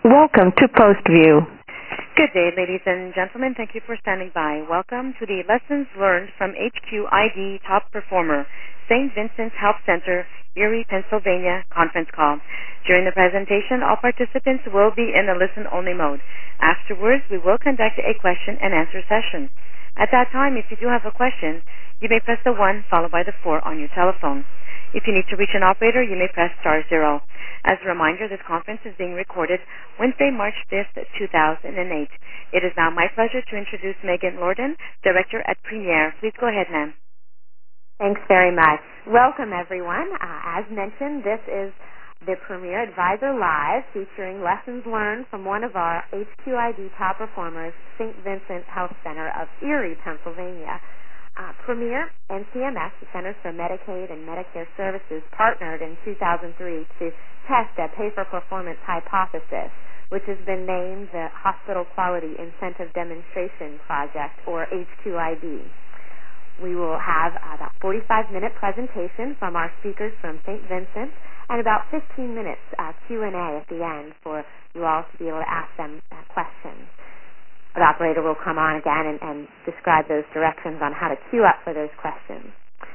Welcome to PostView. Good day, ladies and gentlemen. Thank you for standing by. Welcome to the Lessons Learned from HQID Top Performer, St. Vincent's Health Center, Erie, Pennsylvania conference call. During the presentation, all participants will be in a listen-only mode. Afterwards, we will conduct a question-and-answer session. At that time, if you do have a question, you may press the 1 followed by the 4 on your telephone. If you need to reach an operator, you may press *0. As a reminder, this conference is being recorded Wednesday, March 5th, 2008. It is now my pleasure to introduce Megan Lorden, Director at Premier. Please go ahead, ma'am. Thanks very much. Welcome, everyone. As mentioned, this is the Premier Advisor Live, featuring lessons learned from one of our HQID top performers, St. Vincent's Health Center of Erie, Pennsylvania. Premier and CMS, the Centers for Medicaid and Medicare Services, partnered in 2003 to test a pay-for-performance hypothesis, which has been named the Hospital Quality Incentive Demonstration Project, or HQID. We will have about 45-minute presentation from our speakers from St. Vincent and about 15 minutes Q&A at the end for you all to be able to ask them questions. The operator will come on again and describe those directions on how to queue up for those questions.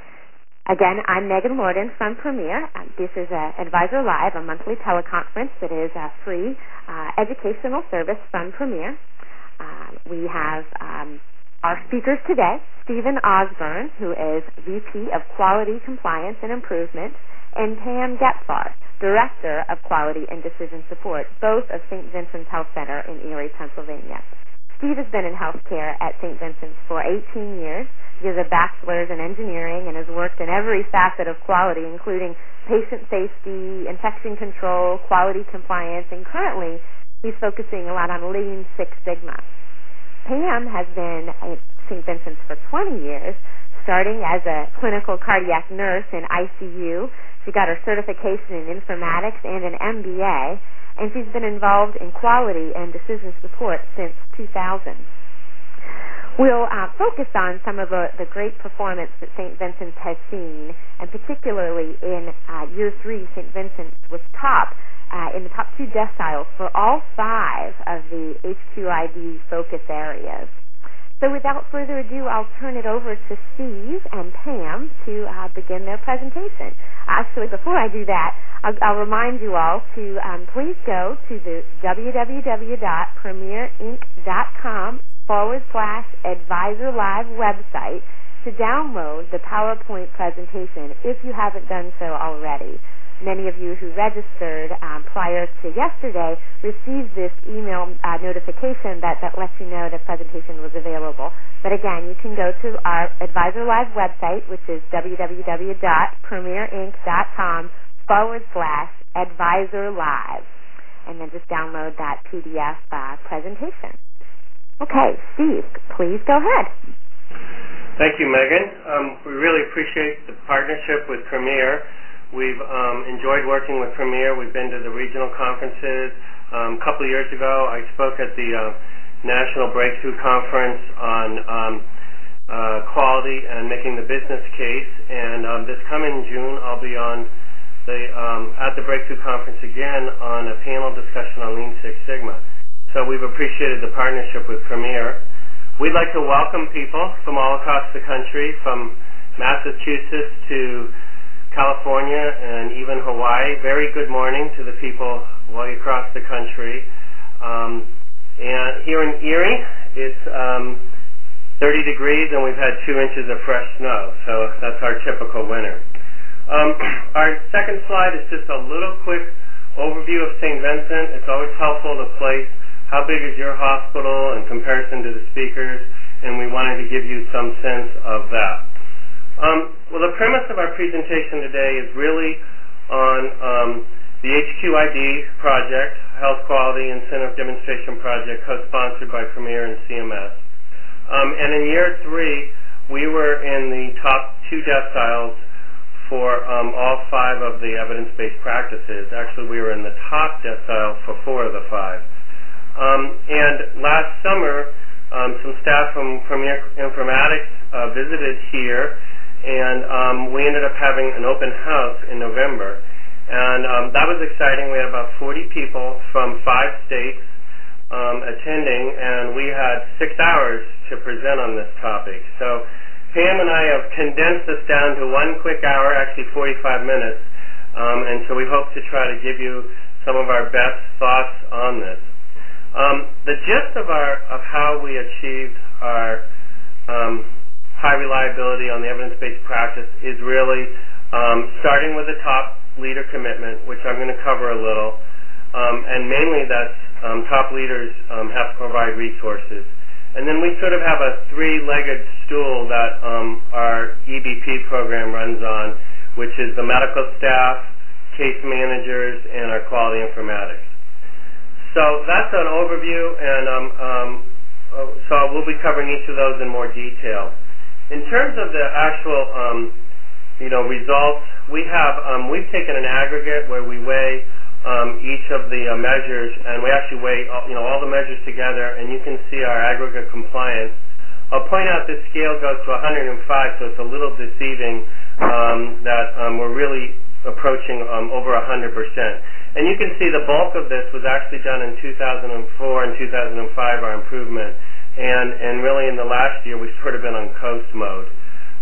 Again, I'm Megan Lorden from Premier. This is Advisor Live, a monthly teleconference that is a free educational service from Premier. We have our speakers today, Stephen Osborne, who is VP of Quality Compliance and Improvement, and Pam Gepfar, Director of Quality and Decision Support, both of St. Vincent's Health Center in Erie, Pennsylvania. Steve has been in healthcare at St. Vincent's for 18 years. He has a bachelor's in engineering and has worked in every facet of quality, including patient safety, infection control, quality compliance, and currently he's focusing a lot on Lean Six Sigma. Pam has been at St. Vincent's for 20 years, starting as a clinical cardiac nurse in ICU. She got her certification in informatics and an MBA, and she's been involved in quality and decision support since 2000. We'll focus on some of the great performance that St. Vincent's has seen, and particularly in year 3, St. Vincent's was in the top 2 deciles for all 5 of the HQID focus areas. So without further ado, I'll turn it over to Steve and Pam to begin their presentation. Actually, before I do that, I'll remind you all to please go to the www.premierinc.com/advisor live website to download the PowerPoint presentation if you haven't done so already. Many of you who registered prior to yesterday received this email notification that lets you know the presentation was available. But again, you can go to our Advisor Live website, which is www.premierinc.com/advisor live, and then just download that PDF presentation. Okay, Steve, please go ahead. Thank you, Megan. We really appreciate the partnership with Premier. We've enjoyed working with Premier. We've been to the regional conferences. A couple of years ago, I spoke at the National Breakthrough Conference on quality and making the business case. And this coming June, I'll be on at the Breakthrough Conference again on a panel discussion on Lean Six Sigma. So we've appreciated the partnership with Premier. We'd like to welcome people from all across the country, from Massachusetts to California and even Hawaii. Very good morning to the people way across the country. And here in Erie, it's 30 degrees and we've had 2 inches of fresh snow, so that's our typical winter. Our second slide is just a little quick overview of St. Vincent. It's always helpful to place how big is your hospital in comparison to the speakers, and we wanted to give you some sense of that. Well, the premise of our presentation today is really on the HQID project, Health Quality Incentive Demonstration Project, co-sponsored by Premier and CMS. And in year 3, we were in the top 2 deciles for all 5 of the evidence-based practices. Actually, we were in the top decile for 4 of the 5. And last summer, some staff from Premier Informatics visited here, and we ended up having an open house in November. And that was exciting. We had about 40 people from 5 states attending, and we had 6 hours to present on this topic. So Pam and I have condensed this down to 1 quick hour, actually 45 minutes, and so we hope to try to give you some of our best thoughts on this. The gist of how we achieved our high reliability on the evidence-based practice is really starting with the top leader commitment, which I'm going to cover a little, and mainly that's top leaders have to provide resources. And then we sort of have a 3-legged stool that our EBP program runs on, which is the medical staff, case managers, and our quality informatics. So that's an overview, and so we'll be covering each of those in more detail. In terms of the actual results, we've taken an aggregate where we weigh each of the measures, and we actually weigh all the measures together, and you can see our aggregate compliance. I'll point out this scale goes to 105, so it's a little deceiving that we're really approaching over 100%. And you can see the bulk of this was actually done in 2004 and 2005, our improvement, and really in the last year we've sort of been on coast mode.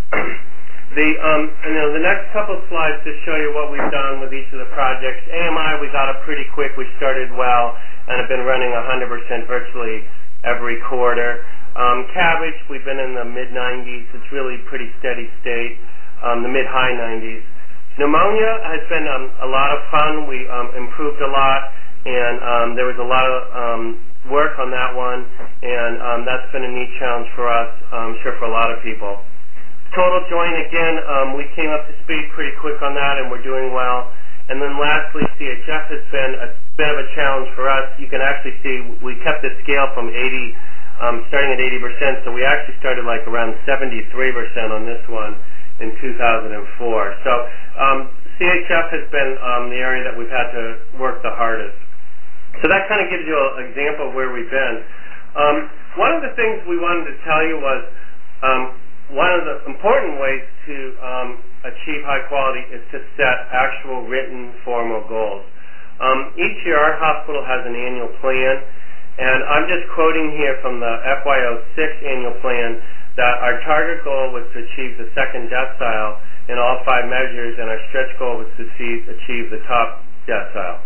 The next couple of slides to show you what we've done with each of the projects. AMI, we got up pretty quick. We started well and have been running 100% virtually every quarter. Cabbage, we've been in the mid-90s. It's really pretty steady state, the mid-high 90s. Pneumonia has been a lot of fun. We improved a lot, and there was a lot of work on that one, and that's been a neat challenge for us, I'm sure for a lot of people. Total joint, again, we came up to speed pretty quick on that, and we're doing well. And then lastly, CHF has been a bit of a challenge for us. You can actually see we kept the scale from 80, starting at 80%, so we actually started like around 73% on this one in 2004. So CHF has been the area that we've had to work the hardest. So that kind of gives you an example of where we've been. One of the things we wanted to tell you was one of the important ways to achieve high quality is to set actual written formal goals. Each year our hospital has an annual plan, and I'm just quoting here from the FY06 annual plan that our target goal was to achieve the 2nd decile in all 5 measures, and our stretch goal was to achieve the top decile.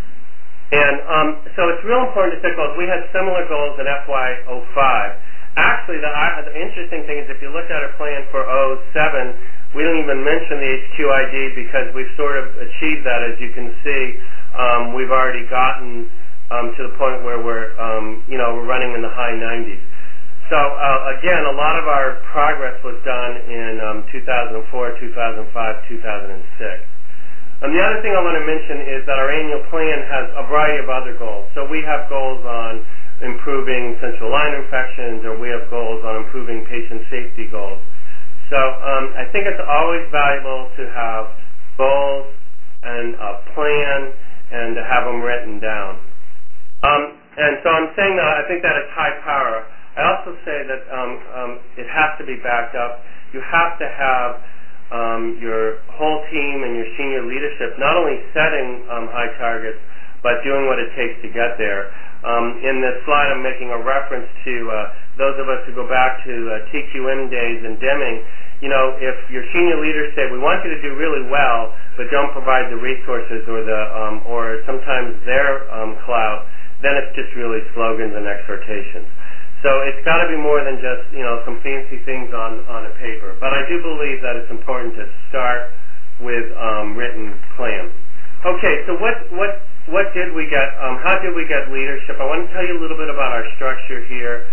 And so it's real important to set goals. We had similar goals in FY05. Actually, the interesting thing is if you look at our plan for 07, we don't even mention the HQID because we've sort of achieved that. As you can see, we've already gotten to the point where we're running in the high 90s. So again, a lot of our progress was done in 2004, 2005, 2006. The other thing I want to mention is that our annual plan has a variety of other goals. So we have goals on improving central line infections, or we have goals on improving patient safety goals. So I think it's always valuable to have goals and a plan and to have them written down. And so I'm saying that I think that it's high power. I also say that it has to be backed up. You have to have your whole team and your senior leadership not only setting high targets, but doing what it takes to get there. In this slide, I'm making a reference to those of us who go back to TQM days and Deming. If your senior leaders say, we want you to do really well, but don't provide the resources or sometimes their clout, then it's just really slogans and exhortations. So it's got to be more than just some fancy things on a paper. But I do believe that it's important to start with written plans. Okay, so what did we get? How did we get leadership? I want to tell you a little bit about our structure here.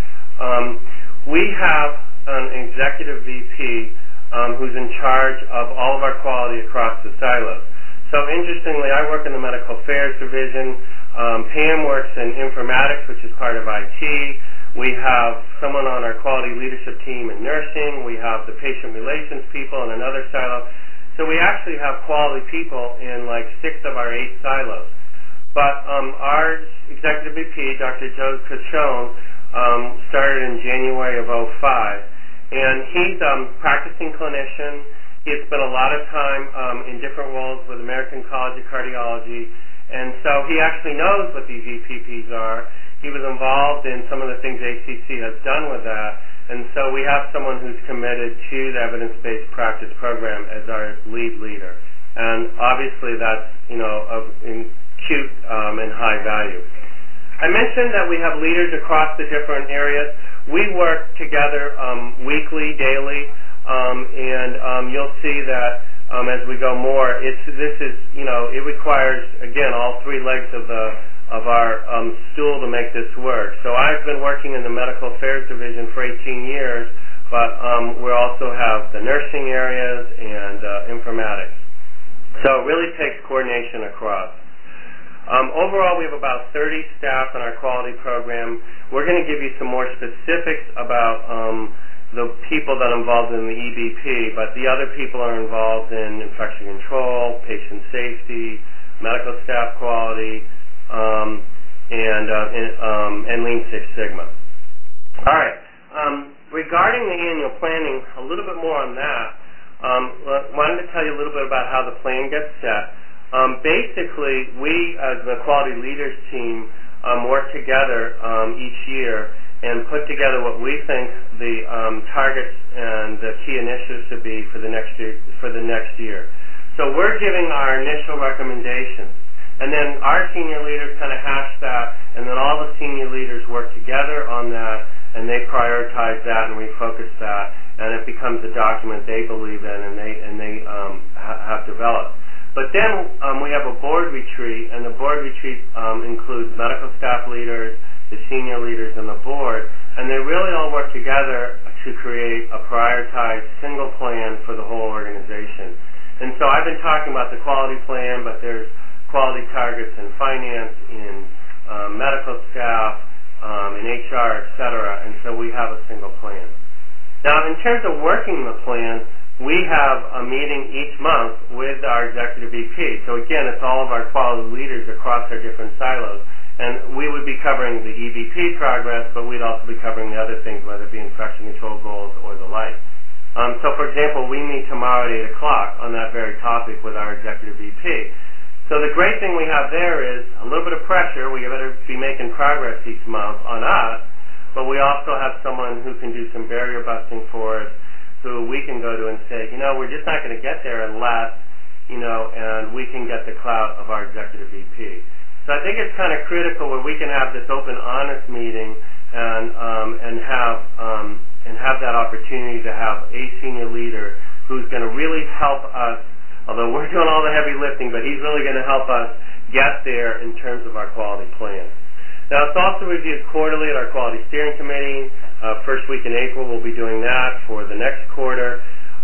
We have an executive VP who's in charge of all of our quality across the silos. So interestingly, I work in the medical affairs division. Pam works in informatics, which is part of IT. We have someone on our quality leadership team in nursing. We have the patient relations people in another silo. So we actually have quality people in like 6 of our 8 silos. But our executive VP, Dr. Joe Cachone, started in January of 2005. And he's a practicing clinician. He had spent a lot of time in different roles with American College of Cardiology, and so he actually knows what these EPPs are. He was involved in some of the things ACC has done with that, and so we have someone who's committed to the evidence-based practice program as our lead leader. And obviously that's, of acute and high value. I mentioned that we have leaders across the different areas. We work together weekly, daily, and you'll see that as we go more, it requires, again, all three legs of our stool to make this work. So I've been working in the Medical Affairs Division for 18 years, but we also have the nursing areas and informatics. So it really takes coordination across. Overall, we have about 30 staff in our quality program. We're going to give you some more specifics about the people that are involved in the EBP, but the other people are involved in infection control, patient safety, medical staff quality, and Lean Six Sigma. All right. Regarding the annual planning, a little bit more on that. Wanted to tell you a little bit about how the plan gets set. Basically, we as the quality leaders team work together each year and put together what we think the targets and the key initiatives should be for the next year. So we're giving our initial recommendations, and then our senior leaders kind of hash that, and then all the senior leaders work together on that, and they prioritize that and refocus that, and it becomes a document they believe in and they have developed. But then we have a board retreat, and the board retreat includes medical staff leaders, the senior leaders, and the board, and they really all work together to create a prioritized single plan for the whole organization. And so I've been talking about the quality plan, but there's quality targets in finance, in medical staff, in HR, et cetera, and so we have a single plan. Now, in terms of working the plan, we have a meeting each month with our executive VP. So again, it's all of our quality leaders across our different silos. And we would be covering the EBP progress, but we'd also be covering the other things, whether it be infection control goals or the like. So for example, we meet tomorrow at 8 o'clock on that very topic with our executive VP. So the great thing we have there is a little bit of pressure. We better be making progress each month on us, but we also have someone who can do some barrier busting for us, who we can go to and say, we're just not going to get there unless, and we can get the clout of our executive VP. So I think it's kind of critical where we can have this open, honest meeting and have that opportunity to have a senior leader who's going to really help us, although we're doing all the heavy lifting, but he's really going to help us get there in terms of our quality plan. Now, it's also reviewed quarterly at our Quality Steering Committee. First week in April, we'll be doing that for the next quarter.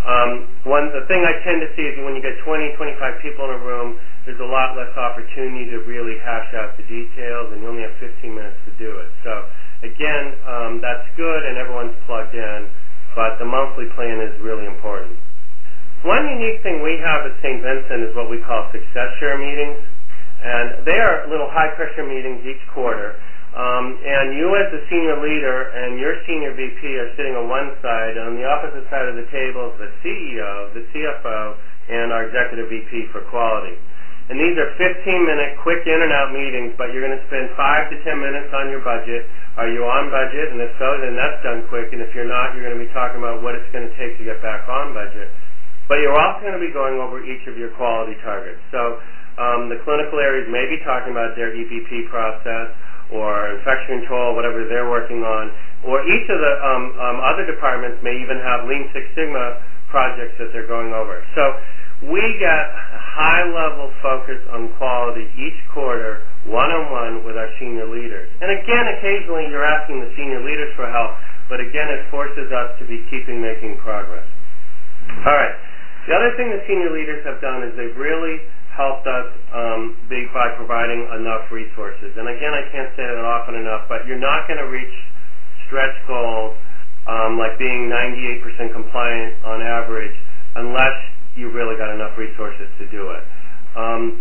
The thing I tend to see is when you get 20, 25 people in a room, there's a lot less opportunity to really hash out the details, and you only have 15 minutes to do it. So, again, that's good, and everyone's plugged in, but the monthly plan is really important. One unique thing we have at St. Vincent is what we call success share meetings, and they are little high-pressure meetings each quarter. And you as the senior leader and your senior VP are sitting on one side, and on the opposite side of the table is the CEO, the CFO, and our executive VP for quality. And these are 15-minute quick in and out meetings, but you're going to spend 5 to 10 minutes on your budget. Are you on budget? And if so, then that's done quick. And if you're not, you're going to be talking about what it's going to take to get back on budget. But you're also going to be going over each of your quality targets. So the clinical areas may be talking about their EBP process or infection control, whatever they're working on, or each of the other departments may even have Lean Six Sigma projects that they're going over. So we get a high-level focus on quality each quarter, one-on-one with our senior leaders. And again, occasionally you're asking the senior leaders for help, but again, it forces us to be making progress. All right. The other thing the senior leaders have done is they've really helped us by providing enough resources. And again, I can't say that often enough, but you're not going to reach stretch goals like being 98% compliant on average unless you've really got enough resources to do it. I'm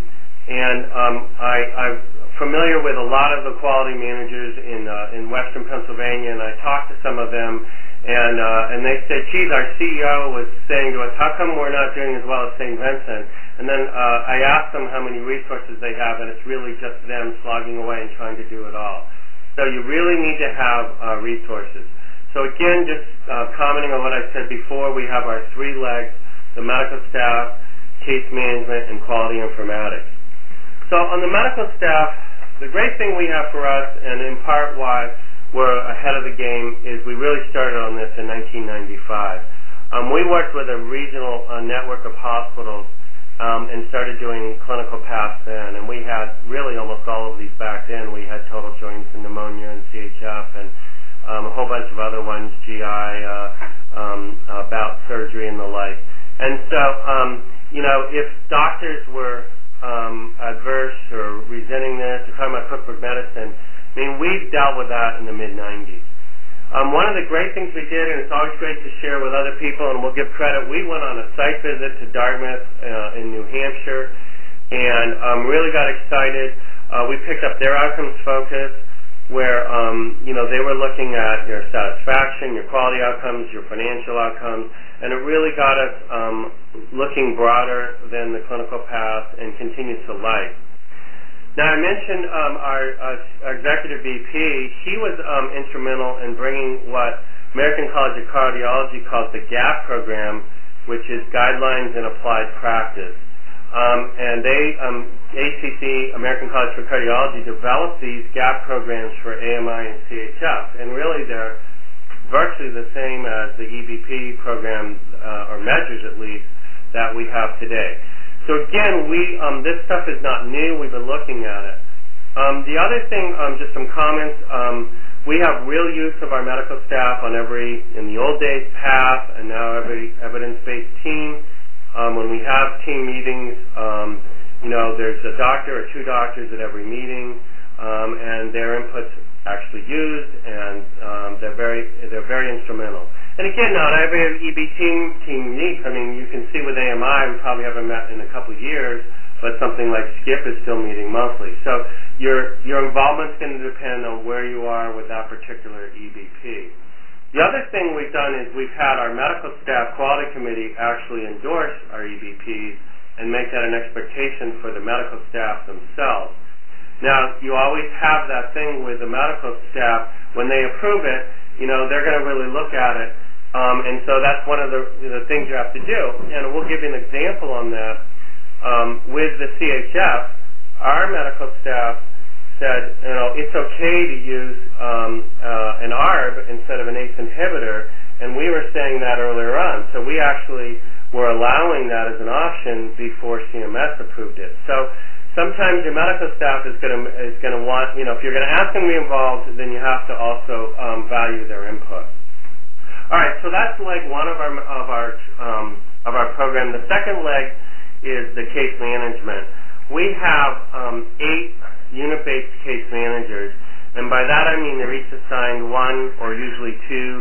familiar with a lot of the quality managers in Western Pennsylvania, and I talked to some of them, And they said, geez, our CEO was saying to us, how come we're not doing as well as St. Vincent? And then I asked them how many resources they have, and it's really just them slogging away and trying to do it all. So you really need to have resources. So again, just commenting on what I said before, we have our three legs: the medical staff, case management, and quality informatics. So on the medical staff, the great thing we have for us, and in part why we're ahead of the game, is we really started on this in 1995. We worked with a regional network of hospitals and started doing clinical paths then, and we had really almost all of these back then. We had total joints and pneumonia and CHF and a whole bunch of other ones, GI, bowel surgery and the like. And so, if doctors were adverse or resenting this, or talking about cookbook medicine, I mean, we've dealt with that in the mid-'90s. One of the great things we did, and it's always great to share with other people, and we'll give credit, we went on a site visit to Dartmouth in New Hampshire and really got excited. We picked up their outcomes focus, where they were looking at your satisfaction, your quality outcomes, your financial outcomes, and it really got us looking broader than the clinical path and continues to life. Now, I mentioned our executive VP. He was instrumental in bringing what American College of Cardiology calls the GAP program, which is Guidelines in Applied Practice. And they, ACC, American College for Cardiology, developed these GAP programs for AMI and CHF. And really, they're virtually the same as the EBP program, or measures at least, that we have today. So again, this stuff is not new. We've been looking at it. The other thing, just some comments, we have real use of our medical staff on in the old days, PATH, and now every evidence-based team. When we have team meetings, there's a doctor or two doctors at every meeting, and their input's actually used, and they're very instrumental. And again, not every EB team meets. I mean, you can see with AMI, we probably haven't met in a couple of years, but something like SCIP is still meeting monthly. So your involvement's going to depend on where you are with that particular EBP. The other thing we've done is we've had our medical staff quality committee actually endorse our EBPs and make that an expectation for the medical staff themselves. Now, you always have that thing with the medical staff. When they approve it, they're going to really look at it. And so that's one of the things you have to do. And we'll give you an example on that. With the CHF, our medical staff said, it's okay to use an ARB instead of an ACE inhibitor, and we were saying that earlier on. So we actually were allowing that as an option before CMS approved it. So sometimes your medical staff is going to want, if you're going to ask them to be involved, then you have to also value their input. All right, so that's leg one of our program. The second leg is the case management. We have 8 unit-based case managers, and by that I mean they're each assigned 1 or usually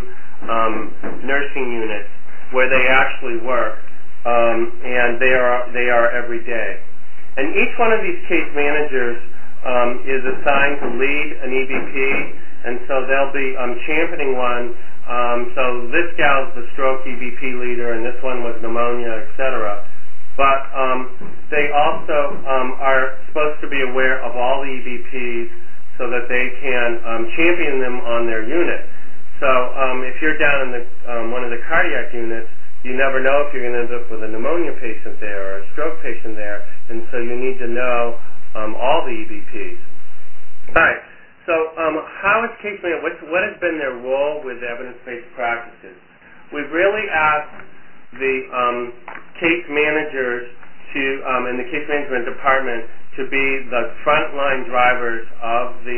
2 nursing units where they actually work, and they are every day. And each one of these case managers is assigned to lead an EBP, and so they'll be championing one. So this gal's the stroke EBP leader, and this one was pneumonia, etc. But they also are supposed to be aware of all the EBPs so that they can champion them on their unit. So if you're down in one of the cardiac units, you never know if you're going to end up with a pneumonia patient there or a stroke patient there, and so you need to know all the EBPs. All right. So how is case management? What has been their role with evidence-based practices? We've really asked the case managers in the case management department to be the frontline drivers of the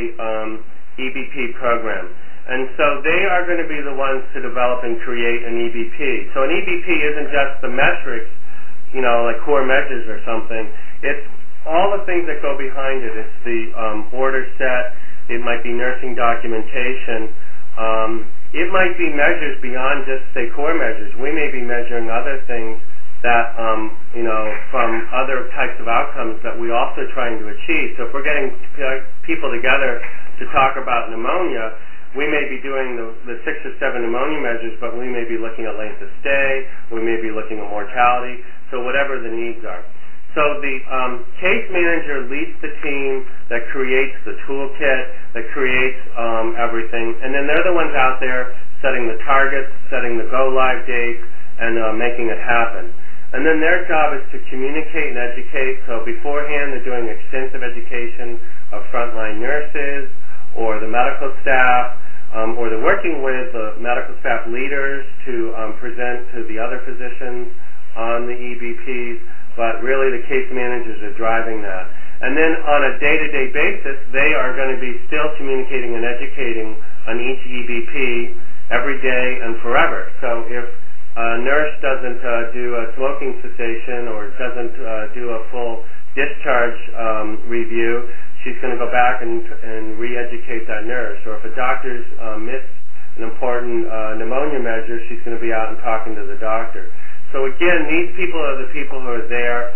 EBP program. And so they are going to be the ones to develop and create an EBP. So an EBP isn't just the metrics, like core measures or something. It's all the things that go behind it. It's the order set. It might be nursing documentation. It might be measures beyond just, say, core measures. We may be measuring other things that, from other types of outcomes that we're also trying to achieve. So if we're getting people together to talk about pneumonia, we may be doing the 6 or 7 pneumonia measures, but we may be looking at length of stay, we may be looking at mortality, so whatever the needs are. So the case manager leads the team that creates the toolkit, that creates everything, and then they're the ones out there setting the targets, setting the go-live dates, and making it happen. And then their job is to communicate and educate. So beforehand, they're doing extensive education of frontline nurses or the medical staff, or they're working with the medical staff leaders to present to the other physicians on the EBPs, but really the case managers are driving that. And then on a day-to-day basis, they are going to be still communicating and educating on each EBP every day and forever. So if a nurse doesn't do a smoking cessation or doesn't do a full discharge review, she's going to go back and re-educate that nurse. Or if a doctor's missed an important pneumonia measure, she's going to be out and talking to the doctor. So again, these people are the people who are there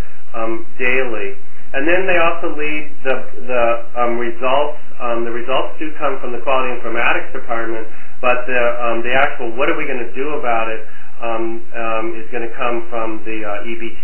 daily. And then they also lead the results. The results do come from the quality informatics department, but the actual what are we going to do about it is going to come from the EBP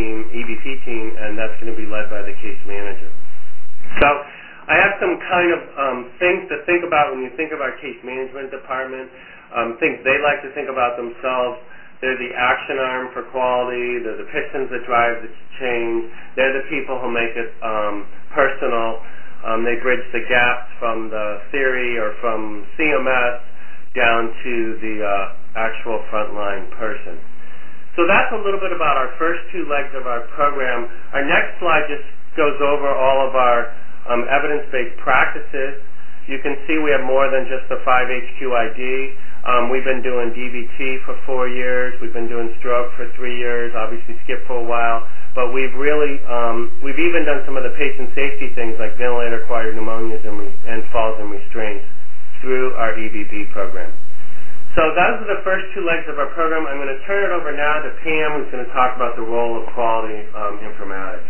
team, and that's going to be led by the case manager. So I have some kind of things to think about when you think of our case management department, things they like to think about themselves. They're the action arm for quality. They're the pistons that drive the change. They're the people who make it personal. They bridge the gaps from the theory or from CMS down to the actual frontline person. So that's a little bit about our first 2 legs of our program. Our next slide just goes over all of our evidence-based practices. You can see we have more than just the 5-HQID. We've been doing DVT for 4 years. We've been doing stroke for 3 years, obviously skip for a while. But we've really, we've even done some of the patient safety things like ventilator-acquired pneumonias and falls and restraints through our EBP program. So those are the first 2 legs of our program. I'm going to turn it over now to Pam, who's going to talk about the role of quality informatics.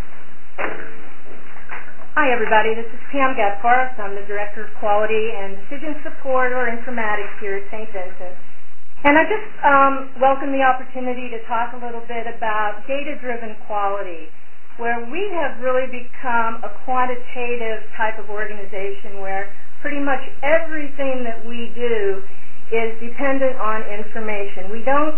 Hi, everybody. This is Pam Gaspar. I'm the Director of Quality and Decision Support or Informatics here at St. Vincent. And I just welcome the opportunity to talk a little bit about data-driven quality, where we have really become a quantitative type of organization where pretty much everything that we do is dependent on information. We don't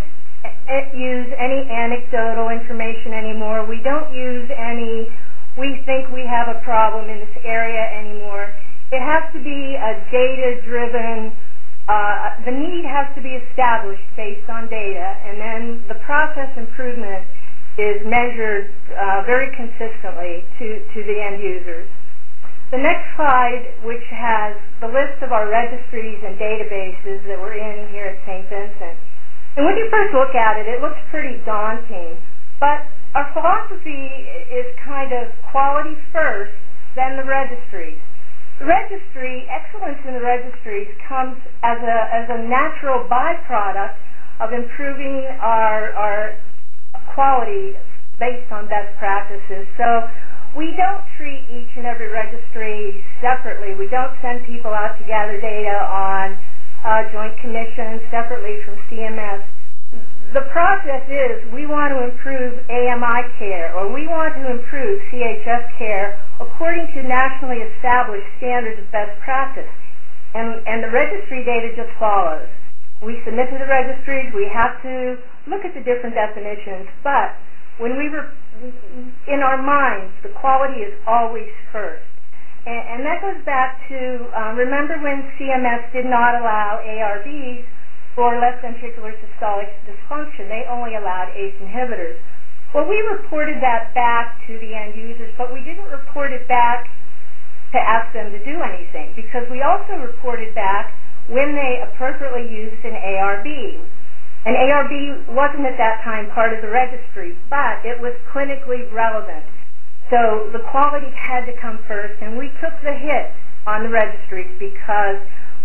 use any anecdotal information anymore. We don't use any, we think we have a problem in this area anymore. It has to be a data-driven, the need has to be established based on data, and then the process improvement is measured very consistently to the end users. The next slide, which has the list of our registries and databases that we're in here at St. Vincent. And when you first look at it, it looks pretty daunting. But our philosophy is kind of quality first, then the registries. The registry, excellence in the registries comes as a natural byproduct of improving our quality based on best practices. So we don't treat each and every registry separately. We don't send people out to gather data on joint commissions separately from CMS. The process is we want to improve AMI care, or we want to improve CHF care according to nationally established standards of best practice. And the registry data just follows. We submit to the registries. We have to look at the different definitions, but when we were in our minds, the quality is always first. And that goes back to, remember when CMS did not allow ARBs for left ventricular systolic dysfunction. They only allowed ACE inhibitors. Well, we reported that back to the end users, but we didn't report it back to ask them to do anything, because we also reported back when they appropriately used an ARB. An ARB wasn't at that time part of the registry, but it was clinically relevant. So the quality had to come first, and we took the hit on the registries because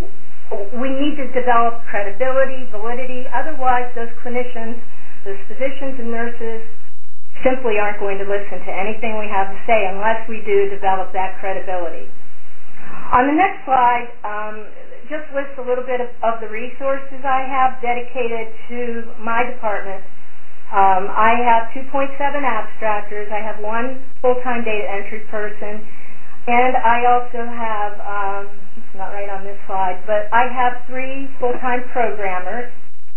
we need to develop credibility, validity. Otherwise, those clinicians, those physicians and nurses simply aren't going to listen to anything we have to say unless we do develop that credibility. On the next slide, just list a little bit of the resources I have dedicated to my department. I have 2.7 abstractors. I have 1 full-time data entry person, and I also have, it's not right on this slide, but I have 3 full-time programmers.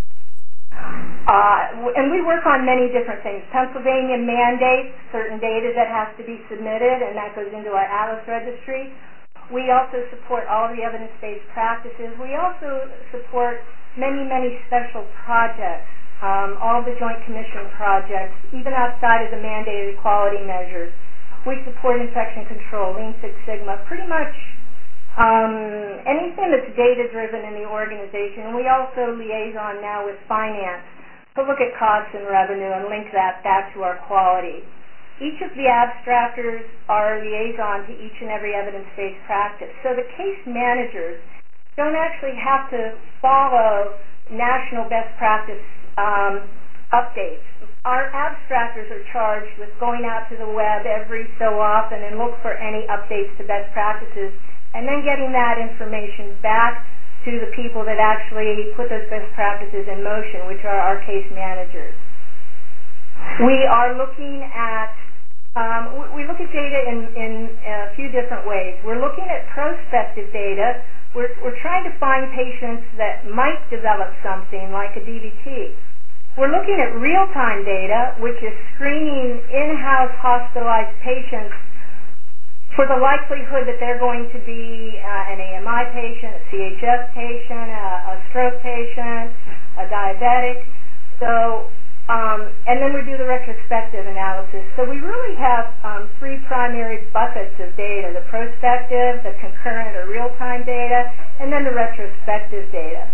And we work on many different things. Pennsylvania mandates certain data that has to be submitted, and that goes into our ATLAS registry. We also support all of the evidence-based practices. We also support many, many special projects, all of the Joint Commission projects, even outside of the mandated quality measures. We support infection control, Lean Six Sigma, pretty much anything that's data-driven in the organization. We also liaison now with finance to look at costs and revenue and link that back to our quality. Each of the abstractors are liaison to each and every evidence-based practice. So the case managers don't actually have to follow national best practice updates. Our abstractors are charged with going out to the web every so often and look for any updates to best practices, and then getting that information back to the people that actually put those best practices in motion, which are our case managers. We are looking at we look at data in a few different ways. We're looking at prospective data. We're trying to find patients that might develop something like a DVT. We're looking at real-time data, which is screening in-house hospitalized patients for the likelihood that they're going to be an AMI patient, a CHF patient, a stroke patient, a diabetic. So, and then we do the retrospective analysis. So we really have 3 primary buckets of data: the prospective, the concurrent or real-time data, and then the retrospective data.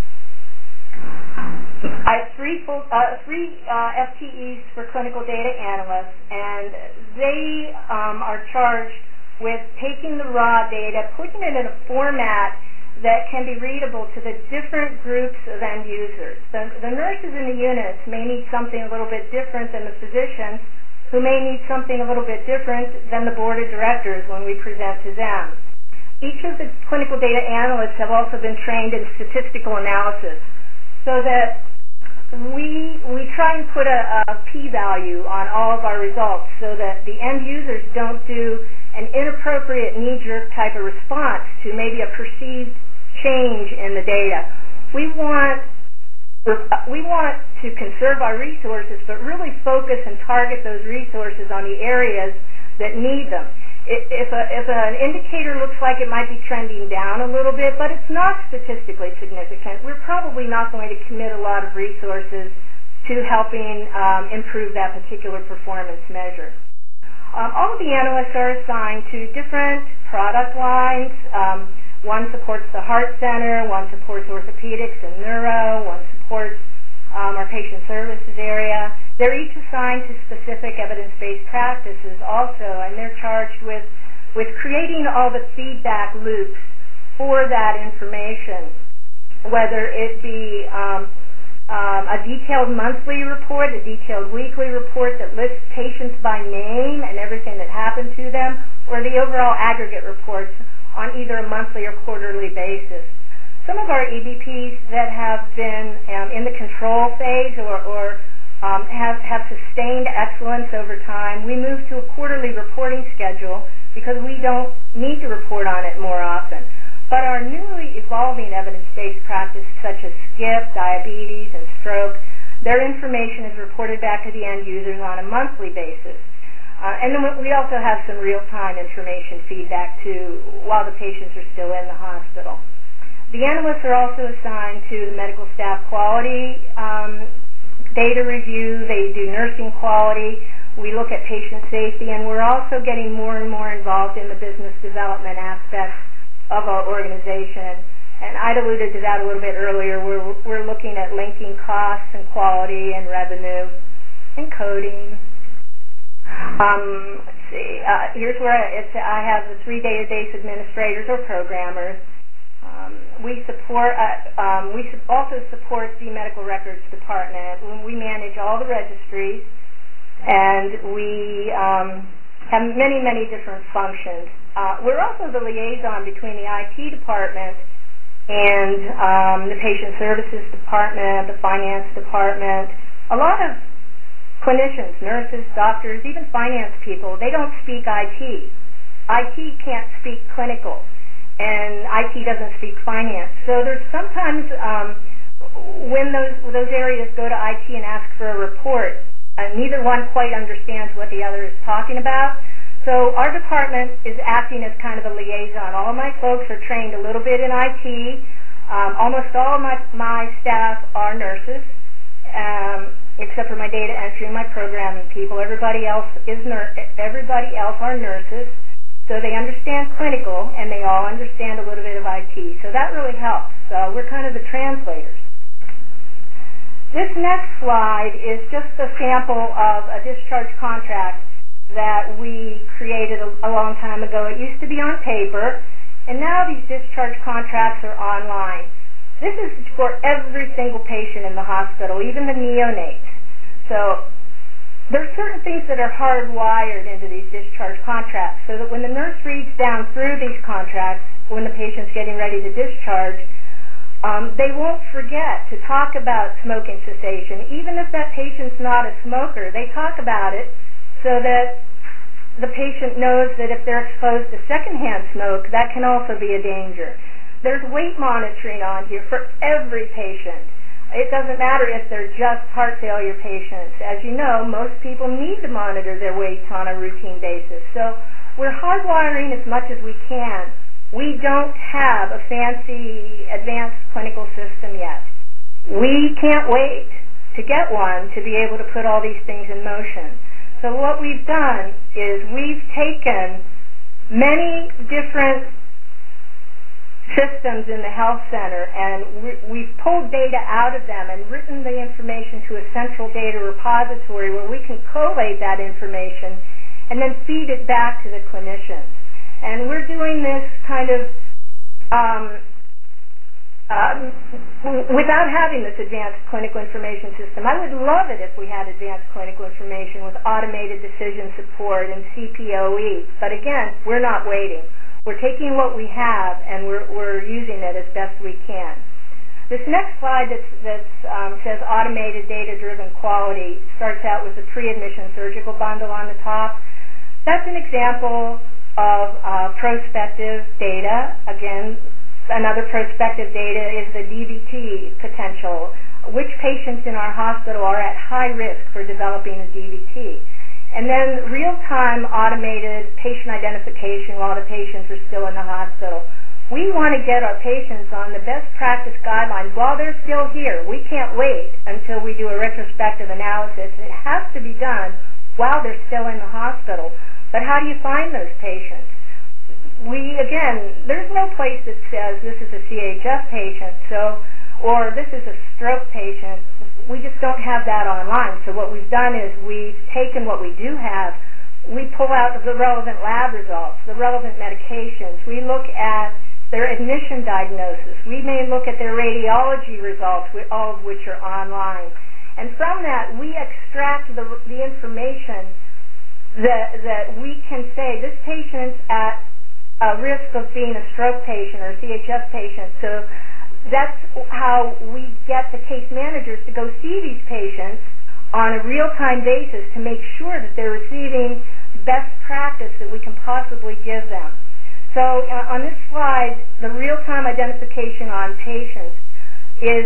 I have 3 FTEs for clinical data analysts, and they are charged with taking the raw data, putting it in a format that can be readable to the different groups of end users. The nurses in the units may need something a little bit different than the physicians, who may need something a little bit different than the board of directors when we present to them. Each of the clinical data analysts have also been trained in statistical analysis, so that we try and put a p-value on all of our results so that the end users don't do an inappropriate knee-jerk type of response to maybe a perceived change in the data. We want to conserve our resources, but really focus and target those resources on the areas that need them. If an indicator looks like it might be trending down a little bit, but it's not statistically significant, we're probably not going to commit a lot of resources to helping improve that particular performance measure. All of the analysts are assigned to different product lines. One supports the heart center, one supports orthopedics and neuro, one supports our patient services area. They're each assigned to specific evidence-based practices also, and they're charged with creating all the feedback loops for that information, whether it be a detailed monthly report, a detailed weekly report that lists patients by name and everything that happened to them, or the overall aggregate reports on either a monthly or quarterly basis. Some of our EBPs that have been in the control phase or have sustained excellence over time, we move to a quarterly reporting schedule because we don't need to report on it more often. But our newly evolving evidence-based practice, such as SCIP, diabetes, and stroke, their information is reported back to the end users on a monthly basis. And then we also have some real-time information feedback too while the patients are still in the hospital. The analysts are also assigned to the medical staff quality data review. They do nursing quality. We look at patient safety, and we're also getting more and more involved in the business development aspects of our organization. And I'd alluded to that a little bit earlier. We're looking at linking costs and quality and revenue and coding. Let's see. Here's where I have the 3 database administrators or programmers. We also support the medical records department. We manage all the registries, and we have many, many different functions. We're also the liaison between the IT department and the patient services department, the finance department. A lot of clinicians, nurses, doctors, even finance people, they don't speak IT. IT can't speak clinical, and IT doesn't speak finance. So there's sometimes when those areas go to IT and ask for a report, neither one quite understands what the other is talking about. So our department is acting as kind of a liaison. All of my folks are trained a little bit in IT. Almost all of my staff are nurses, except for my data entry and my programming people. Everybody else are nurses. So they understand clinical, and they all understand a little bit of IT. So that really helps. So we're kind of the translators. This next slide is just a sample of a discharge contract that we created a long time ago. It used to be on paper, and now these discharge contracts are online. This is for every single patient in the hospital, even the neonates. So there are certain things that are hardwired into these discharge contracts so that when the nurse reads down through these contracts, when the patient's getting ready to discharge, they won't forget to talk about smoking cessation. Even if that patient's not a smoker, they talk about it so that the patient knows that if they're exposed to secondhand smoke, that can also be a danger. There's weight monitoring on here for every patient. It doesn't matter if they're just heart failure patients. As you know, most people need to monitor their weights on a routine basis. So we're hardwiring as much as we can. We don't have a fancy advanced clinical system yet. We can't wait to get one to be able to put all these things in motion. So what we've done is we've taken many different systems in the health center, and we've pulled data out of them and written the information to a central data repository where we can collate that information and then feed it back to the clinicians. And we're doing this kind of without having this advanced clinical information system. I would love it if we had advanced clinical information with automated decision support and CPOE, but again, we're not waiting. We're taking what we have and we're using it as best we can. This next slide that says automated data-driven quality starts out with the pre-admission surgical bundle on the top. That's an example of prospective data. Again, another prospective data is the DVT potential. Which patients in our hospital are at high risk for developing a DVT? And then real-time automated patient identification while the patients are still in the hospital. We want to get our patients on the best practice guidelines while they're still here. We can't wait until we do a retrospective analysis. It has to be done while they're still in the hospital. But how do you find those patients? There's no place that says this is a CHF patient, or this is a stroke patient. We just don't have that online. So what we've done is we've taken what we do have, we pull out the relevant lab results, the relevant medications. We look at their admission diagnosis. We may look at their radiology results, all of which are online. And from that, we extract the information that we can say this patient's at a risk of being a stroke patient or a CHF patient. So that's how we get the case managers to go see these patients on a real-time basis to make sure that they're receiving best practice that we can possibly give them. So on this slide, the real-time identification on patients is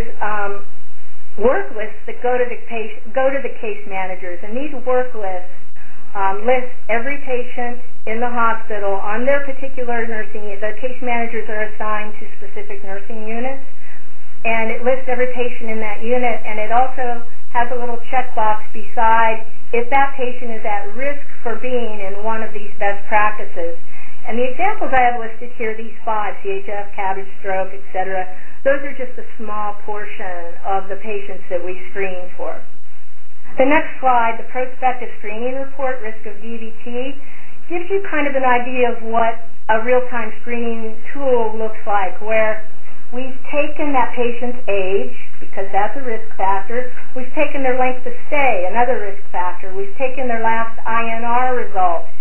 work lists that go to the case managers, and these work lists list every patient in the hospital on their particular nursing unit. The case managers are assigned to specific nursing units, and it lists every patient in that unit, and it also has a little checkbox beside if that patient is at risk for being in one of these best practices. And the examples I have listed here, these 5, CHF, CABG, stroke, etc., those are just a small portion of the patients that we screen for. The next slide, the prospective screening report, risk of DVT, gives you kind of an idea of what a real-time screening tool looks like, where we've taken that patient's age, because that's a risk factor. We've taken their length of stay, another risk factor. We've taken their last INR result.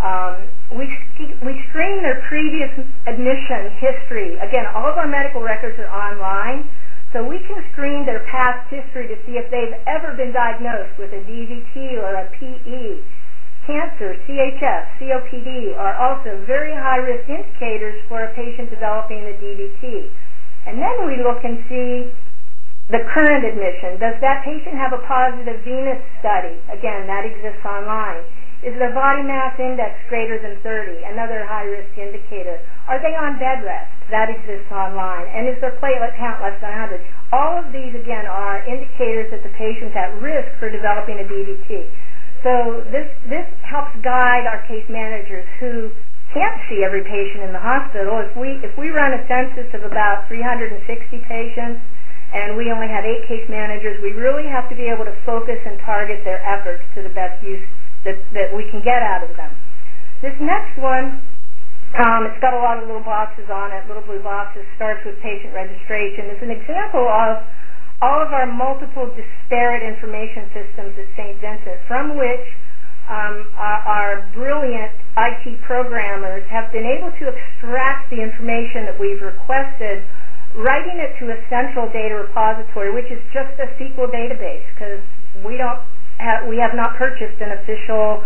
We screen their previous admission history. Again, all of our medical records are online, so we can screen their past history to see if they've ever been diagnosed with a DVT or a PE. Cancer, CHF, COPD are also very high-risk indicators for a patient developing the DVT. And then we look and see the current admission. Does that patient have a positive venous study? Again, that exists online. Is their body mass index greater than 30? Another high-risk indicator. Are they on bed rest? That exists online. And is their platelet count less than 100? All of these, again, are indicators that the patient's at risk for developing a DVT. So this helps guide our case managers who can't see every patient in the hospital. If we run a census of about 360 patients and we only have 8 case managers, we really have to be able to focus and target their efforts to the best use that we can get out of them. This next one, it's got a lot of little boxes on it, little blue boxes, starts with patient registration. It's an example of all of our multiple disparate information systems at St. Vincent, from which our brilliant IT programmers have been able to extract the information that we've requested, writing it to a central data repository, which is just a SQL database, because we have not purchased an official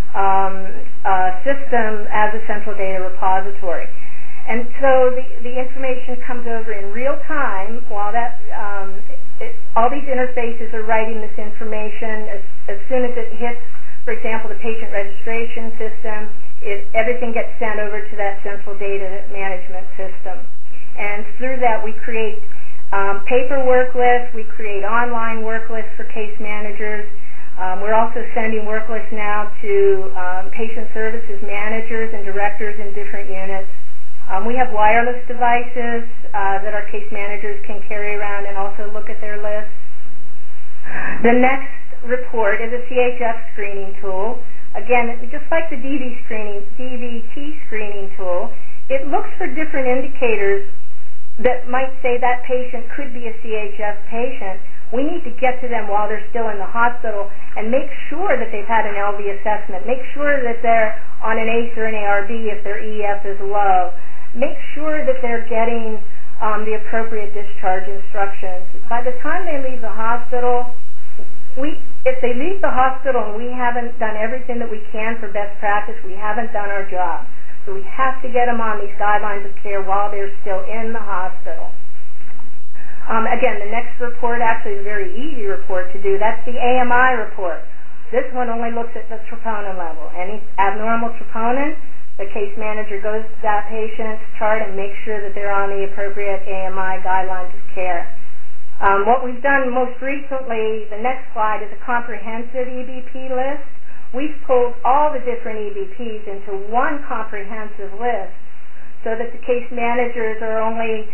system as a central data repository. And so the information comes over in real time while all these interfaces are writing this information. As soon as it hits, for example, the patient registration system, everything gets sent over to that central data management system. And through that we create paper work lists, we create online work lists for case managers. We're also sending work lists now to patient services managers and directors in different units. We have wireless devices that our case managers can carry around and also look at their lists. The next report is a CHF screening tool. Again, just like the DVT screening tool, it looks for different indicators that might say that patient could be a CHF patient. We need to get to them while they're still in the hospital and make sure that they've had an LV assessment. Make sure that they're on an ACE or an ARB if their EF is low. Make sure that they're getting the appropriate discharge instructions. By the time they leave the hospital, if they leave the hospital and we haven't done everything that we can for best practice, we haven't done our job. So we have to get them on these guidelines of care while they're still in the hospital. Again, the next report actually is a very easy report to do. That's the AMI report. This one only looks at the troponin level. Any abnormal troponin, the case manager goes to that patient's chart and makes sure that they're on the appropriate AMI guidelines of care. What we've done most recently, the next slide, is a comprehensive EBP list. We've pulled all the different EBPs into one comprehensive list so that the case managers are only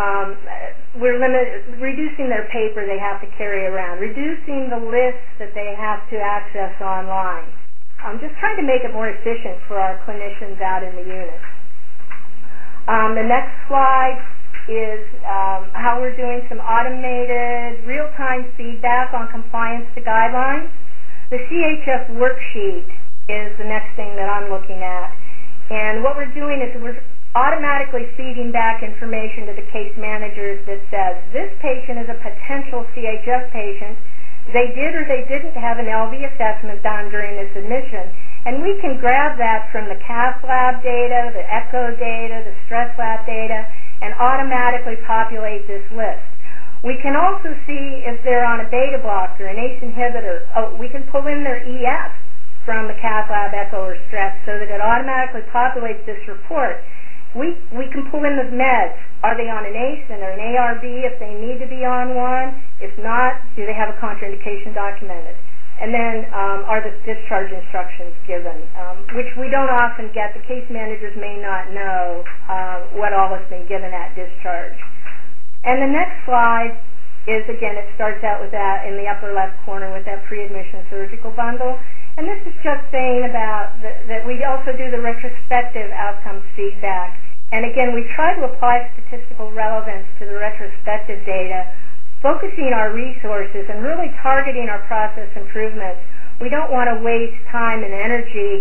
reducing their paper they have to carry around, reducing the lists that they have to access online. Just trying to make it more efficient for our clinicians out in the units. The next slide is how we're doing some automated real-time feedback on compliance to guidelines. The CHF worksheet is the next thing that I'm looking at. And what we're doing is we're automatically feeding back information to the case managers that says, this patient is a potential CHF patient. They did or they didn't have an LV assessment done during this admission. And we can grab that from the cath lab data, the echo data, the stress lab data, and automatically populate this list. We can also see if they're on a beta blocker, an ACE inhibitor. We can pull in their EF from the cath lab echo or stress so that it automatically populates this report. We can pull in the meds. Are they on an ACE and or an ARB if they need to be on one? If not, do they have a contraindication documented? And then are the discharge instructions given, which we don't often get. The case managers may not know what all has been given at discharge. And the next slide is, again, it starts out with that in the upper left corner with that pre-admission surgical bundle. And this is just saying about that we also do the retrospective outcomes feedback. And again, we try to apply statistical relevance to the retrospective data, focusing our resources and really targeting our process improvements. We don't want to waste time and energy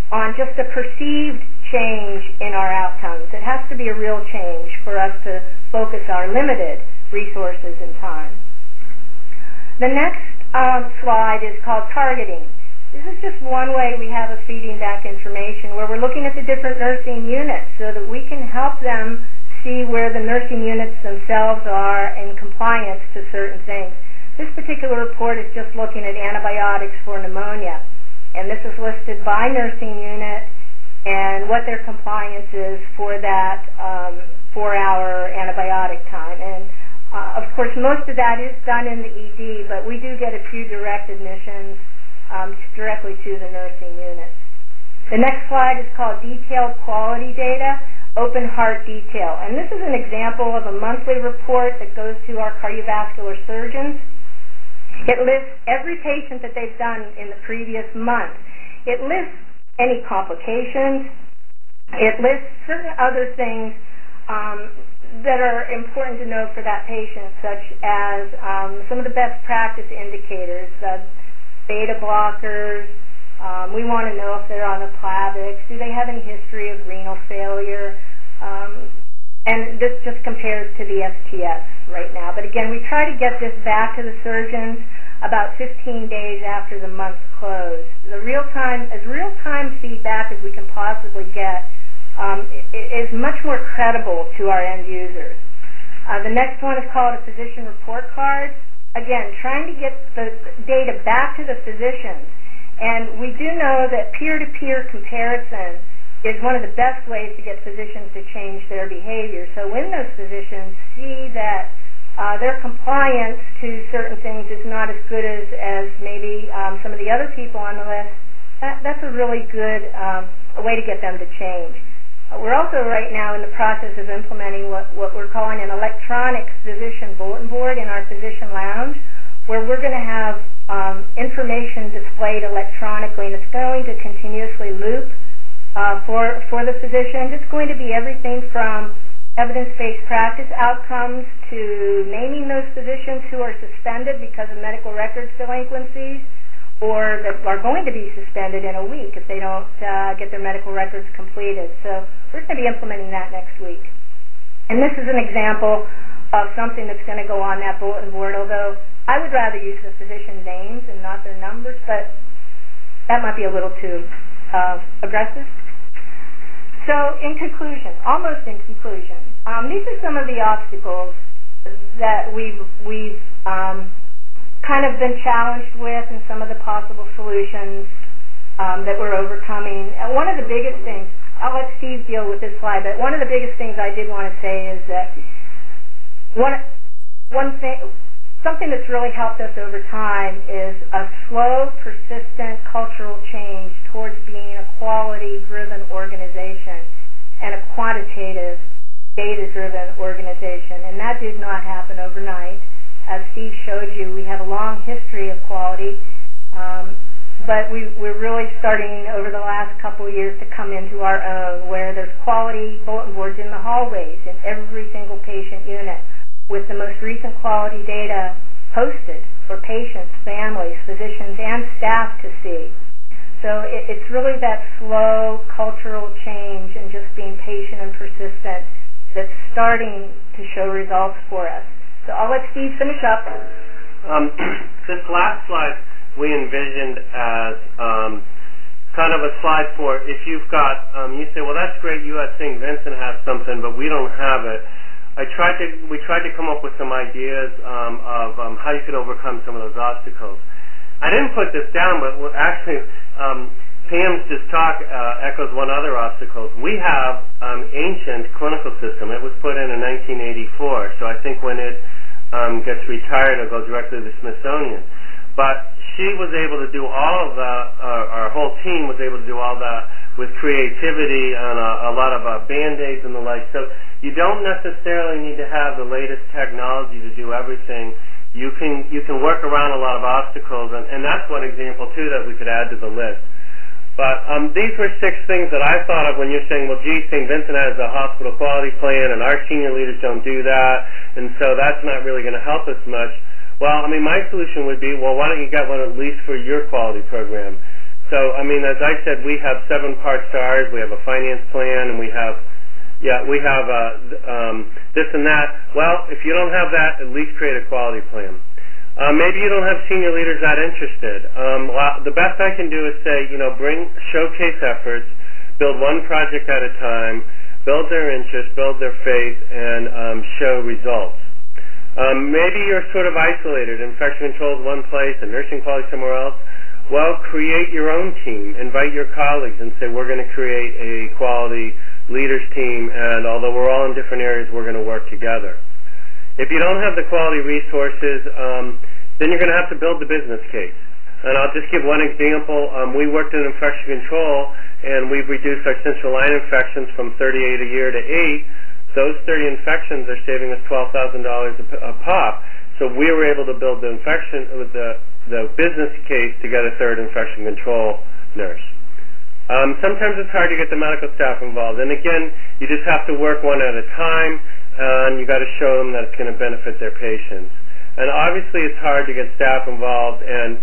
on just a perceived change in our outcomes. It has to be a real change for us to focus our limited resources and time. The next slide is called targeting. This is just one way we have of feeding back information, where we're looking at the different nursing units so that we can help them see where the nursing units themselves are in compliance to certain things. This particular report is just looking at antibiotics for pneumonia, and this is listed by nursing unit and what their compliance is for that 4-hour antibiotic time. And of course, most of that is done in the ED, but we do get a few direct admissions directly to the nursing units. The next slide is called Detailed Quality Data, Open Heart Detail. And this is an example of a monthly report that goes to our cardiovascular surgeons. It lists every patient that they've done in the previous month. It lists any complications. It lists certain other things that are important to know for that patient, such as some of the best practice indicators, beta blockers. We want to know if they're on a Plavix. Do they have any history of renal failure? And this just compares to the STS right now. But again, we try to get this back to the surgeons about 15 days after the month's close. As real-time feedback as we can possibly get is much more credible to our end users. The next one is called a physician report card. Again, trying to get the data back to the physicians. And we do know that peer-to-peer comparison is one of the best ways to get physicians to change their behavior. So when those physicians see that their compliance to certain things is not as good as maybe some of the other people on the list, that's a really good way to get them to change. We're also right now in the process of implementing what we're calling an electronic physician bulletin board in our physician lounge, where we're going to have information displayed electronically, and it's going to continuously loop for the physician. It's going to be everything from evidence-based practice outcomes to naming those physicians who are suspended because of medical records delinquencies, or that are going to be suspended in a week if they don't get their medical records completed. So we're going to be implementing that next week. And this is an example of something that's going to go on that bulletin board, although I would rather use the physician names and not their numbers, but that might be a little too aggressive. So in conclusion, these are some of the obstacles that we've kind of been challenged with, and some of the possible solutions that we're overcoming. One of the biggest things, I'll let Steve deal with this slide, but one of the biggest things I did want to say is that something that's really helped us over time is a slow, persistent cultural change towards being a quality-driven organization and a quantitative, data-driven organization. And that did not happen overnight. As Steve showed you, we have a long history of quality, but we're really starting over the last couple of years to come into our own, where there's quality bulletin boards in the hallways in every single patient unit with the most recent quality data posted for patients, families, physicians, and staff to see. So it's really that slow cultural change and just being patient and persistent that's starting to show results for us. So I'll let Steve finish up. This last slide we envisioned as kind of a slide for if you've got, you say, well, that's great, you at St. Vincent have something, but we don't have it. We tried to come up with some ideas of how you could overcome some of those obstacles. I didn't put this down, but actually Pam's just talk echoes one other obstacle. We have ancient clinical system. It was put in 1984, so I think when it gets retired, it'll go directly to the Smithsonian. But she was able to do all of that, our whole team was able to do all that with creativity and a lot of Band-Aids and the like. So you don't necessarily need to have the latest technology to do everything. You can work around a lot of obstacles, and that's one example, too, that we could add to the list. But these were 6 things that I thought of when you're saying, well, gee, St. Vincent has a hospital quality plan, and our senior leaders don't do that, and so that's not really going to help us much. Well, I mean, my solution would be, well, why don't you get one at least for your quality program? So, I mean, as I said, we have 7-part stars. We have a finance plan, and we have this and that. Well, if you don't have that, at least create a quality plan. Maybe you don't have senior leaders that interested. The best I can do is say, bring showcase efforts, build one project at a time, build their interest, build their faith, and show results. Maybe you're sort of isolated. Infection control is one place and nursing quality somewhere else. Well, create your own team. Invite your colleagues and say, we're going to create a quality leaders team, and although we're all in different areas, we're going to work together. If you don't have the quality resources, then you're going to have to build the business case. And I'll just give one example. We worked in infection control, and we've reduced our central line infections from 38 a year to 8. Those 30 infections are saving us $12,000 a pop. So we were able to build the business case to get a third infection control nurse. Sometimes it's hard to get the medical staff involved. And again, you just have to work one at a time, and you got to show them that it's going to benefit their patients. And obviously it's hard to get staff involved, and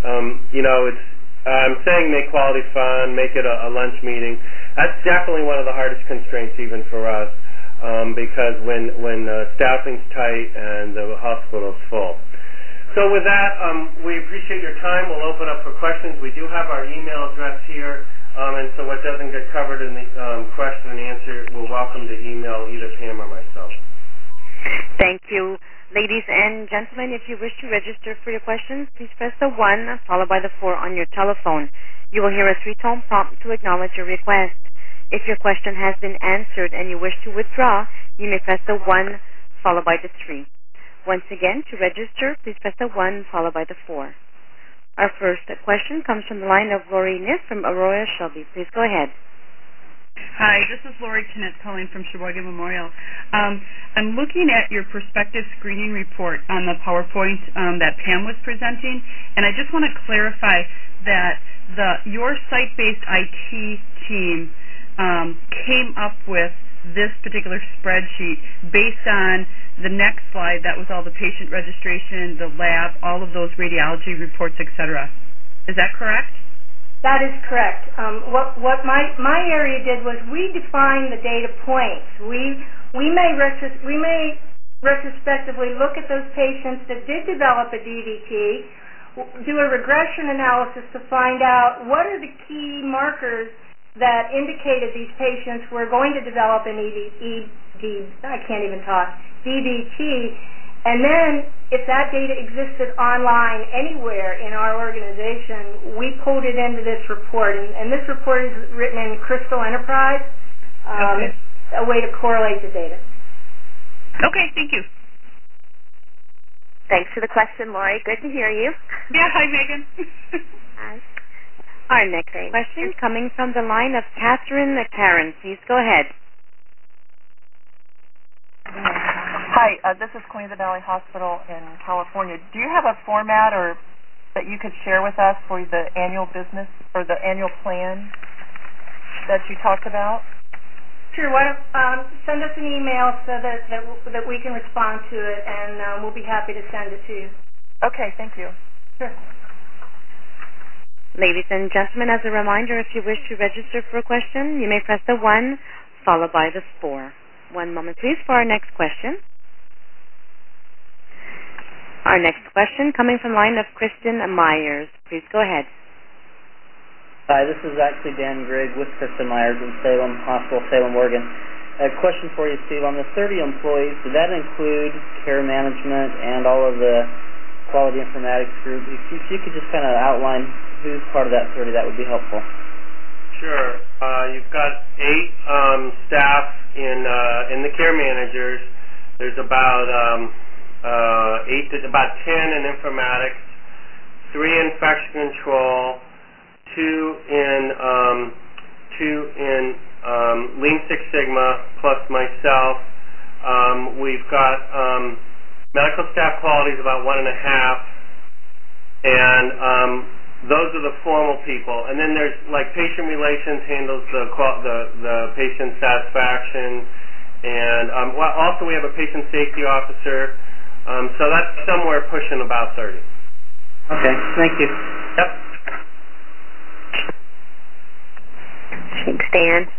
I'm saying make quality fun, make it a lunch meeting. That's definitely one of the hardest constraints even for us, because when staffing's tight and the hospital's full. So with that, we appreciate your time. We'll open up for questions. We do have our email address here. And so what doesn't get covered in the question and answer, we're welcome to email either Pam or myself. Thank you. Ladies and gentlemen, if you wish to register for your questions, please press the 1 followed by the 4 on your telephone. You will hear a 3-tone prompt to acknowledge your request. If your question has been answered and you wish to withdraw, you may press the 1 followed by the 3. Once again, to register, please press the 1 followed by the 4. Our first question comes from the line of Lori Niff from Aurora Shelby. Please go ahead. Hi, this is Lori Kinnett calling from Sheboygan Memorial. I'm looking at your prospective screening report on the PowerPoint that Pam was presenting, and I just want to clarify that your site-based IT team came up with this particular spreadsheet based on the next slide. That was all the patient registration, the lab, all of those radiology reports, etc. Is that correct? That is correct. What my area did was we defined the data points. We may retrospectively look at those patients that did develop a DVT, do a regression analysis to find out what are the key markers that indicated these patients were going to develop an DVT, and then if that data existed online anywhere in our organization, we pulled it into this report, and this report is written in Crystal Enterprise, a way to correlate the data. Okay, thank you. Thanks for the question, Lori. Good to hear you. Yeah, hi, Megan. Hi. Our next question coming from the line of Catherine Karen. Please go ahead. Hi, this is Queen of the Valley Hospital in California. Do you have a format or that you could share with us for the annual business or the annual plan that you talked about? Sure. Send us an email so that we can respond to it, and we'll be happy to send it to you. Okay, thank you. Sure. Ladies and gentlemen, as a reminder, if you wish to register for a question, you may press the 1 followed by the 4. One moment, please, for our next question. Our next question coming from the line of Kristen Myers. Please go ahead. Hi, this is actually Dan Grigg with Kristen Myers in Salem Hospital, Salem, Oregon. A question for you, Steve. On the 30 employees, did that include care management and all of the quality informatics group? If you could just kind of outline who's part of that 30, that would be helpful. Sure. You've got 8 staff in the care managers. There's about 10 in informatics, 3 in infection control, 2 in Lean Six Sigma, plus myself. We've got medical staff quality is about 1.5, and those are the formal people. And then there's like patient relations handles the patient satisfaction, and also we have a patient safety officer. So that's somewhere pushing about 30. Okay, thank you. Yep. Thanks, Dan.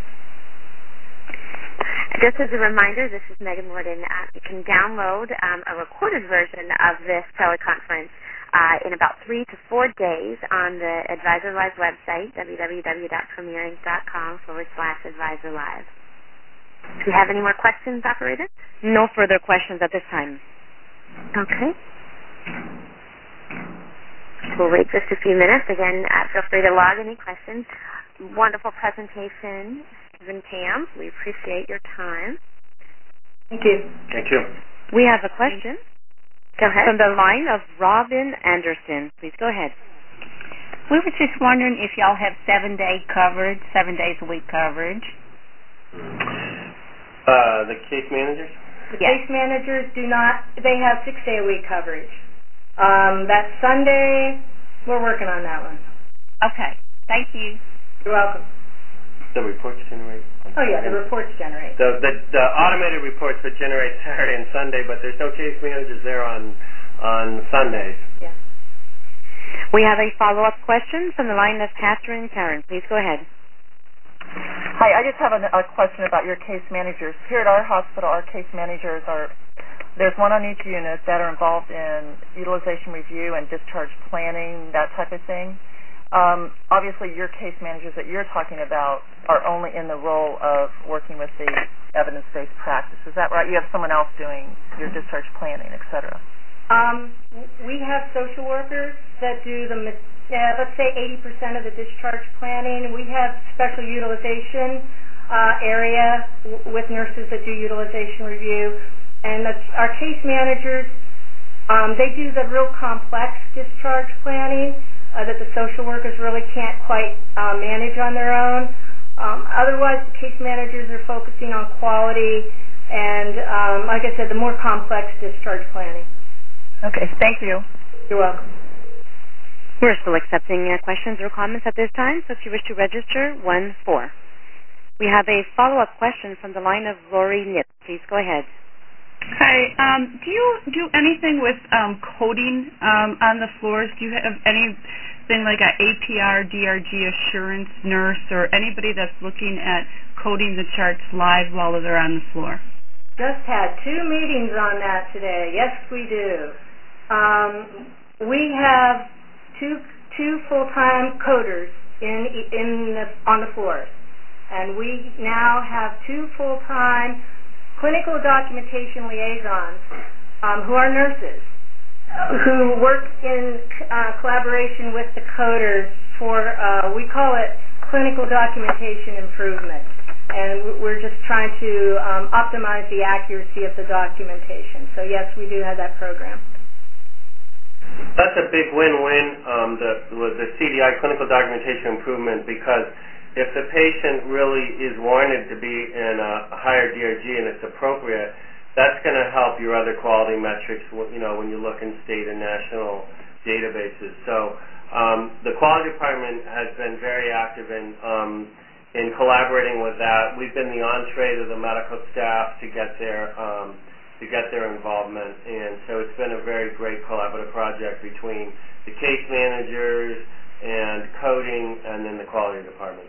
Just as a reminder, this is Megan Morgan. You can download a recorded version of this teleconference in about 3 to 4 days on the Advisor Live website, www.premierinc.com/Advisor Live. Do you have any more questions, operator? No further questions at this time. Okay. We'll wait just a few minutes. Again, feel free to log any questions. Wonderful presentation, Steve and Pam. We appreciate your time. Thank you. Thank you. We have a question. Go ahead. From the line of Robin Anderson. Please go ahead. We were just wondering if y'all have 7-day coverage, 7 days a week coverage. The case managers? The case managers do not. They have 6-day-a-week coverage. That Sunday, we're working on that one. Okay. Thank you. You're welcome. The reports generate? Oh, yeah, the reports generate. The automated reports that generate Saturday and Sunday, but there's no case managers there on Sundays. Yeah. We have a follow-up question from the line of Catherine Karen. Please go ahead. Hi, I just have a question about your case managers. Here at our hospital, our case managers there's one on each unit that are involved in utilization review and discharge planning, that type of thing. Obviously, your case managers that you're talking about are only in the role of working with the evidence-based practice. Is that right? You have someone else doing your discharge planning, et cetera. We have social workers that do let's say 80% of the discharge planning. We have special utilization area with nurses that do utilization review. And our case managers, they do the real complex discharge planning that the social workers really can't quite manage on their own. Otherwise, the case managers are focusing on quality and, like I said, the more complex discharge planning. Okay, thank you. You're welcome. We're still accepting questions or comments at this time, so if you wish to register, 1-4. We have a follow-up question from the line of Lori Nip. Please go ahead. Hi. Do you do anything with coding on the floors? Do you have anything like an APR, DRG assurance nurse or anybody that's looking at coding the charts live while they're on the floor? Just had 2 meetings on that today. Yes, we do. We have two full-time coders on the floors, and we now have 2 full-time clinical documentation liaisons who are nurses who work in collaboration with the coders for, we call it clinical documentation improvement. And we're just trying to optimize the accuracy of the documentation. So, yes, we do have that program. That's a big win-win, the CDI, clinical documentation improvement, because if the patient really is warranted to be in a higher DRG and it's appropriate, that's going to help your other quality metrics, when you look in state and national databases. So the quality department has been very active in collaborating with that. We've been the entree to the medical staff to get their involvement, and so it's been a very great collaborative project between the case managers and coding and then the quality department.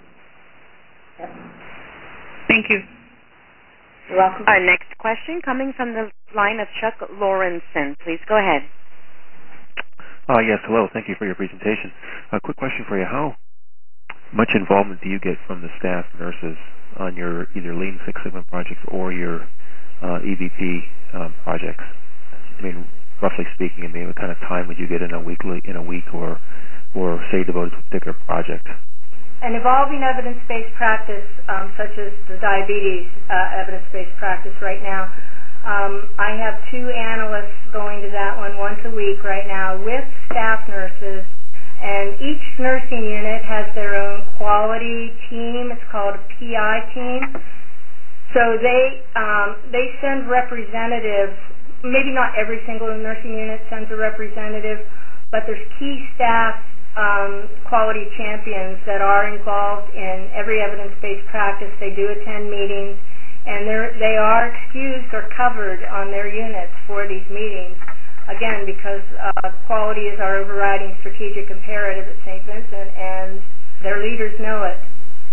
Thank you. You're welcome. Our next question coming from the line of Chuck Lawrenson. Please go ahead. Yes, hello. Thank you for your presentation. A quick question for you. How much involvement do you get from the staff nurses on your either Lean Six Sigma projects or your EVP projects? I mean, roughly speaking, what kind of time would you get in a week or say devoted to a particular project? An evolving evidence-based practice, such as the diabetes evidence-based practice right now, I have 2 analysts going to that one once a week right now with staff nurses, and each nursing unit has their own quality team. It's called a PI team. So they send representatives. Maybe not every single nursing unit sends a representative, but there's key staff quality champions that are involved in every evidence-based practice. They do attend meetings, and they are excused or covered on their units for these meetings, again, because quality is our overriding strategic imperative at St. Vincent, and their leaders know it.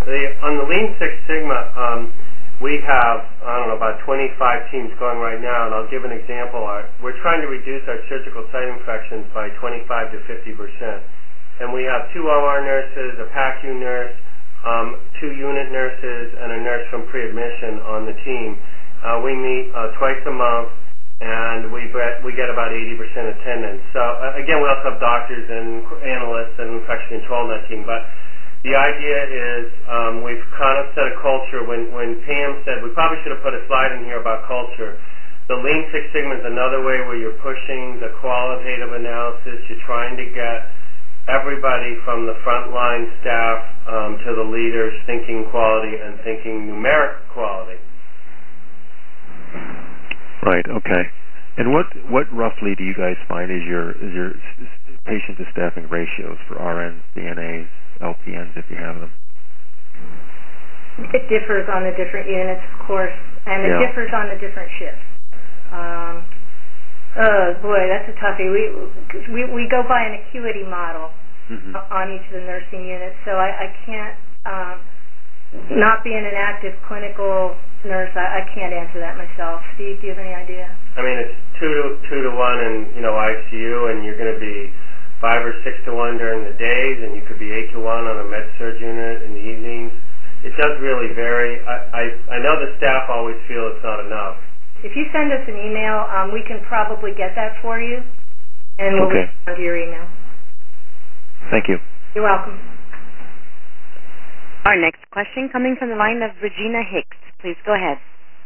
On the Lean Six Sigma, we have, about 25 teams going right now, and I'll give an example. We're trying to reduce our surgical site infections by 25 to 50%. And we have 2 OR nurses, a PACU nurse, 2 unit nurses, and a nurse from pre-admission on the team. We meet twice a month, and we get about 80% attendance. So, again, we also have doctors and analysts and infection control on that team. But the idea is we've kind of set a culture. When Pam said, we probably should have put a slide in here about culture, the Lean Six Sigma is another way where you're pushing the qualitative analysis. You're trying to get everybody from the frontline staff to the leaders thinking quality and thinking numeric quality. Right. Okay. And what roughly do you guys find is your patient to staffing ratios for RNs, CNAs, LPNs, if you have them? It differs on the different units, of course, and it differs on the different shifts. Oh boy, that's a toughie. We go by an acuity model on each of the nursing units, so I can't. Not being an active clinical nurse, I can't answer that myself. Steve, do you have any idea? I mean, it's 2 to 1 in ICU, and you're going to be 5 or 6 to 1 during the days, and you could be 8 to 1 on a med-surg unit in the evenings. It does really vary. I know the staff always feel it's not enough. If you send us an email, we can probably get that for you, and we'll respond to your email. Thank you. You're welcome. Our next question coming from the line of Regina Hicks. Please go ahead.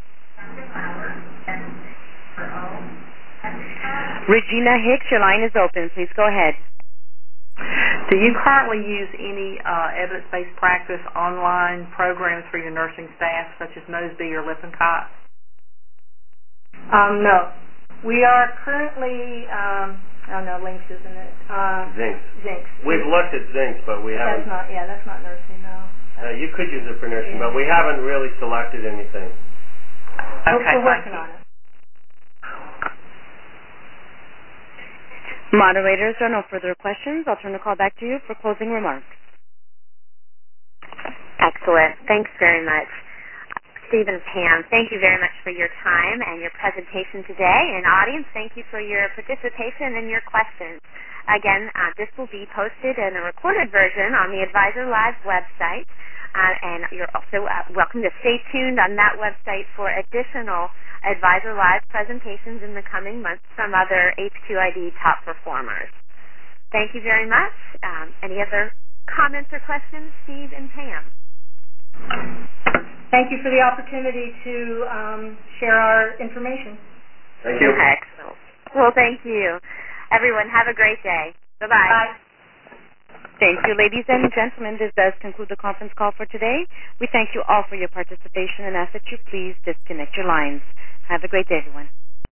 Regina Hicks, your line is open. Please go ahead. Do you currently use any evidence-based practice online programs for your nursing staff, such as Mosby or Lippincott? No. We are currently, Lynx, isn't it? Zinx. We've looked at Zinx, but we haven't. That's not nursing, no. You could use it for nursing, but we haven't really selected anything. Okay, we're working on it. Moderators, there are no further questions. I'll turn the call back to you for closing remarks. Excellent. Thanks very much. Steve and Pam, thank you very much for your time and your presentation today. And audience, thank you for your participation and your questions. Again, this will be posted in a recorded version on the Advisor Live website. And you're also welcome to stay tuned on that website for additional Advisor Live presentations in the coming months from other HQID top performers. Thank you very much. Any other comments or questions, Steve and Pam? Thank you for the opportunity to share our information. Thank you. Excellent. Well, thank you. Everyone, have a great day. Bye-bye. Bye. Thank you, ladies and gentlemen. This does conclude the conference call for today. We thank you all for your participation and ask that you please disconnect your lines. Have a great day, everyone.